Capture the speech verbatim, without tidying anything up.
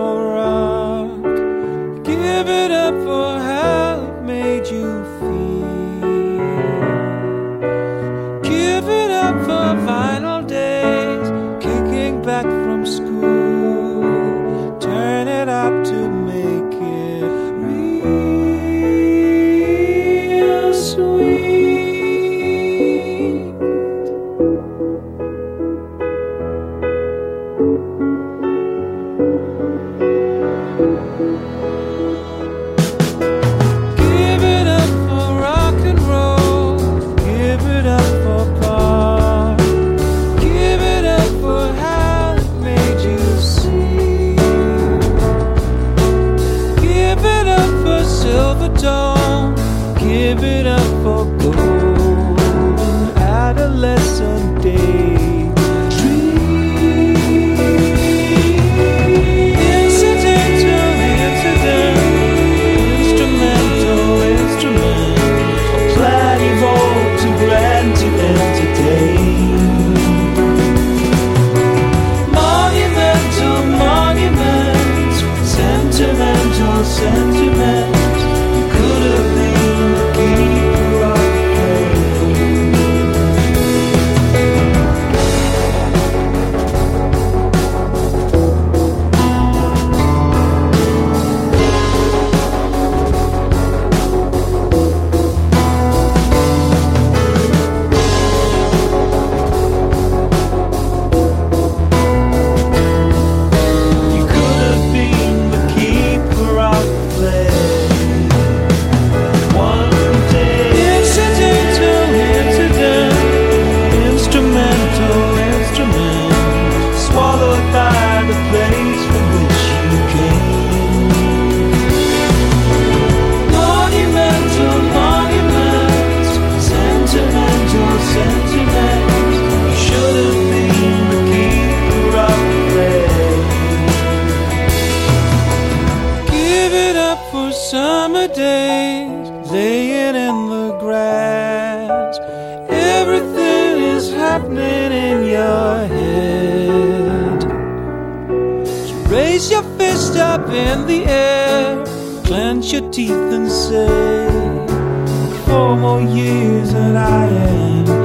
for rock. Give it up for how it made you feel. Give it up for final days, kicking back from school. Turn it up to make it real sweet. Give it up for rock and roll. Give it up for pop. Give it up for how it made you see. Give it up for silver tone. Give it up for golden adolescent days. Sentiment, you could have been the keeper of You could have been the keeper of summer days, laying in the grass. Everything is happening in your head. You raise your fist up in the air, clench your teeth and say, four more years and I am